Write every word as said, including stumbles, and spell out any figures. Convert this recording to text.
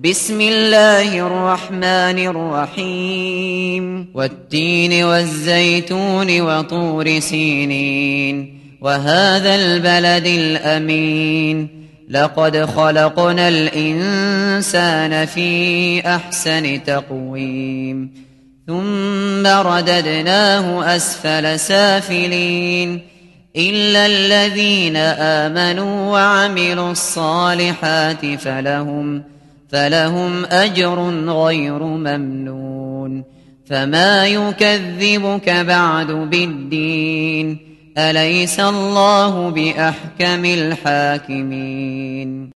بسم الله الرحمن الرحيم والتين والزيتون وطور سينين وهذا البلد الأمين لقد خلقنا الإنسان في أحسن تقويم ثم رددناه أسفل سافلين إلا الذين آمنوا وعملوا الصالحات فلهم فلهم أجر غير ممنون فما يكذبك بعد بالدين أليس الله بأحكم الحاكمين